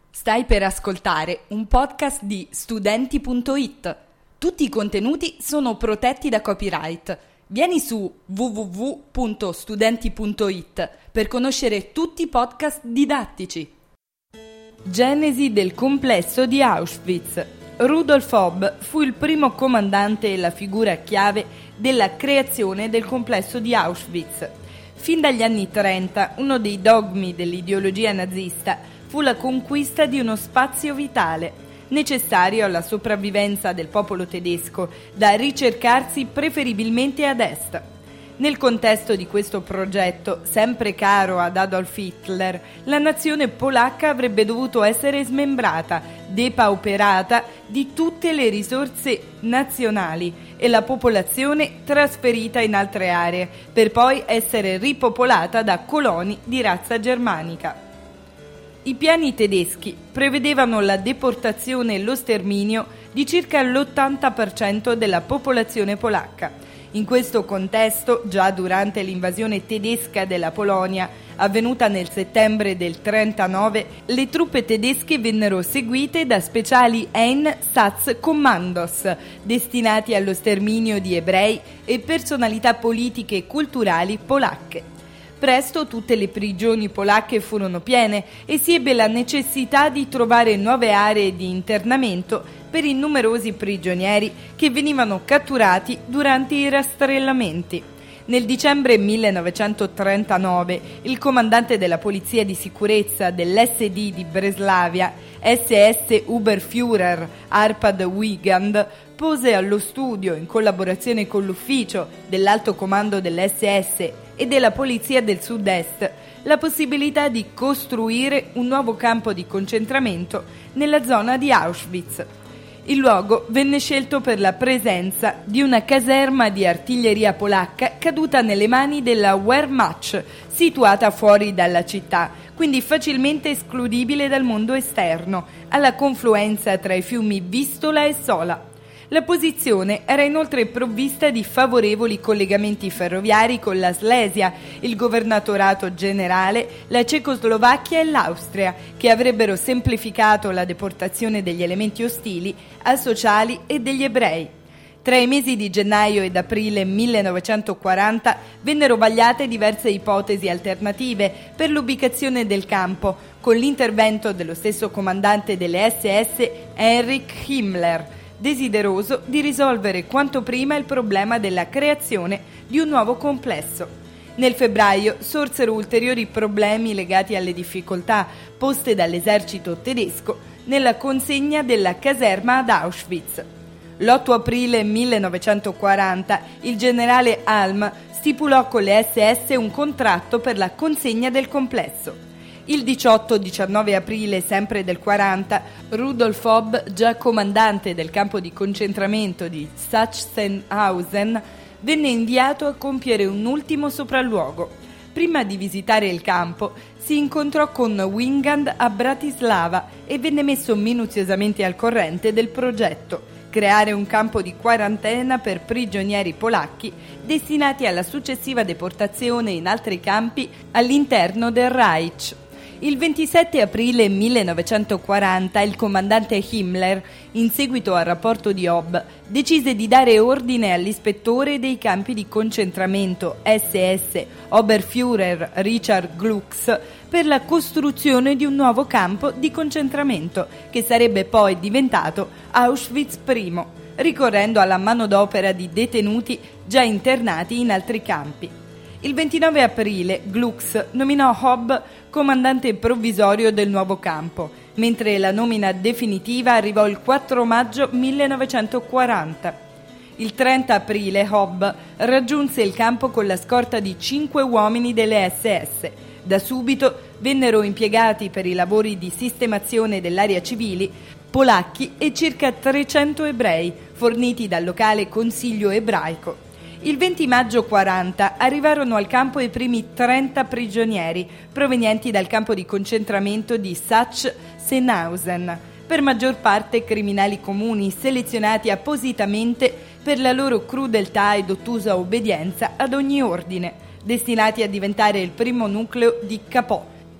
Stai per ascoltare un podcast di Studenti.it. Tutti i contenuti sono protetti da copyright. Vieni su www.studenti.it per conoscere tutti i podcast didattici. Genesi del complesso di Auschwitz. Rudolf Hobb fu il primo comandante e la figura chiave della creazione del complesso di Auschwitz. Fin dagli anni 30, uno dei dogmi dell'ideologia nazista fu la conquista di uno spazio vitale, necessario alla sopravvivenza del popolo tedesco, da ricercarsi preferibilmente ad est. Nel contesto di questo progetto, sempre caro ad Adolf Hitler, la nazione polacca avrebbe dovuto essere smembrata, depauperata di tutte le risorse nazionali e la popolazione trasferita in altre aree, per poi essere ripopolata da coloni di razza germanica. I piani tedeschi prevedevano la deportazione e lo sterminio di circa l'80% della popolazione polacca. In questo contesto, già durante l'invasione tedesca della Polonia, avvenuta nel settembre del 1939, le truppe tedesche vennero seguite da speciali Einsatzkommandos, destinati allo sterminio di ebrei e personalità politiche e culturali polacche. Presto tutte le prigioni polacche furono piene e si ebbe la necessità di trovare nuove aree di internamento per i numerosi prigionieri che venivano catturati durante i rastrellamenti. Nel dicembre 1939 il comandante della polizia di sicurezza dell'SD di Breslavia, SS Oberführer Arpad Weigand, pose allo studio, in collaborazione con l'ufficio dell'alto comando dell'SS e della polizia del sud-est, la possibilità di costruire un nuovo campo di concentramento nella zona di Auschwitz. Il luogo venne scelto per la presenza di una caserma di artiglieria polacca caduta nelle mani della Wehrmacht, situata fuori dalla città, quindi facilmente escludibile dal mondo esterno, alla confluenza tra i fiumi Vistola e Sola. La posizione era inoltre provvista di favorevoli collegamenti ferroviari con la Slesia, il governatorato generale, la Cecoslovacchia e l'Austria, che avrebbero semplificato la deportazione degli elementi ostili, asociali e degli ebrei. Tra i mesi di gennaio ed aprile 1940 vennero vagliate diverse ipotesi alternative per l'ubicazione del campo, con l'intervento dello stesso comandante delle SS, Heinrich Himmler, desideroso di risolvere quanto prima il problema della creazione di un nuovo complesso. Nel febbraio sorsero ulteriori problemi legati alle difficoltà poste dall'esercito tedesco nella consegna della caserma ad Auschwitz. L'8 aprile 1940 il generale Alm stipulò con le SS un contratto per la consegna del complesso. Il 18-19 aprile, sempre del 40, Rudolf Hobb, già comandante del campo di concentramento di Sachsenhausen, venne inviato a compiere un ultimo sopralluogo. Prima di visitare il campo, si incontrò con Weigand a Bratislava e venne messo minuziosamente al corrente del progetto: creare un campo di quarantena per prigionieri polacchi destinati alla successiva deportazione in altri campi all'interno del Reich. Il 27 aprile 1940 il comandante Himmler, in seguito al rapporto di Hobb, decise di dare ordine all'ispettore dei campi di concentramento SS Oberführer Richard Glucks per la costruzione di un nuovo campo di concentramento che sarebbe poi diventato Auschwitz I, ricorrendo alla manodopera di detenuti già internati in altri campi. Il 29 aprile Glucks nominò Hobb comandante provvisorio del nuovo campo, mentre la nomina definitiva arrivò il 4 maggio 1940. Il 30 aprile Hobb raggiunse il campo con la scorta di 5 uomini delle SS. Da subito vennero impiegati per i lavori di sistemazione dell'area civili polacchi e circa 300 ebrei, forniti dal locale consiglio ebraico. Il 20 maggio 40 arrivarono al campo i primi 30 prigionieri provenienti dal campo di concentramento di Sachsenhausen, per maggior parte criminali comuni selezionati appositamente per la loro crudeltà ed ottusa obbedienza ad ogni ordine, destinati a diventare il primo nucleo di Kapò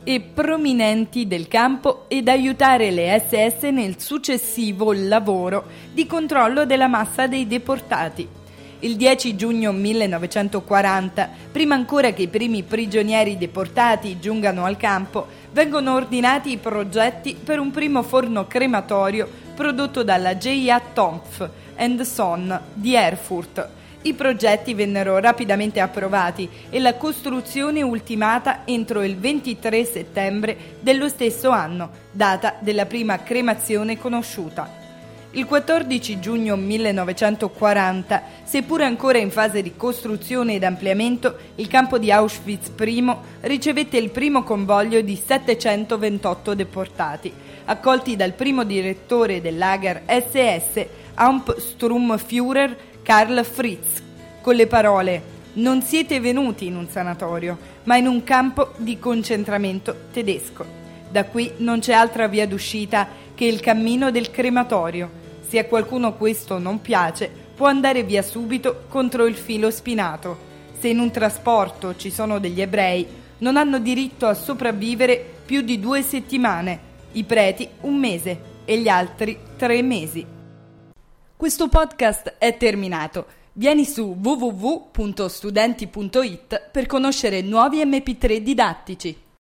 e prominenti del campo ed aiutare le SS nel successivo lavoro di controllo della massa dei deportati. Il 10 giugno 1940, prima ancora che i primi prigionieri deportati giungano al campo, vengono ordinati i progetti per un primo forno crematorio prodotto dalla J.A. Tompf & Son di Erfurt. I progetti vennero rapidamente approvati e la costruzione ultimata entro il 23 settembre dello stesso anno, data della prima cremazione conosciuta. Il 14 giugno 1940, seppur ancora in fase di costruzione ed ampliamento, il campo di Auschwitz I ricevette il primo convoglio di 728 deportati, accolti dal primo direttore del lager SS, Hauptsturmführer Karl Fritz, con le parole: «Non siete venuti in un sanatorio, ma in un campo di concentramento tedesco. Da qui non c'è altra via d'uscita che il cammino del crematorio. Se a qualcuno questo non piace, può andare via subito contro il filo spinato. Se in un trasporto ci sono degli ebrei, non hanno diritto a sopravvivere più di 2 settimane, i preti 1 mese e gli altri 3 mesi». Questo podcast è terminato. Vieni su www.studenti.it per conoscere nuovi MP3 didattici.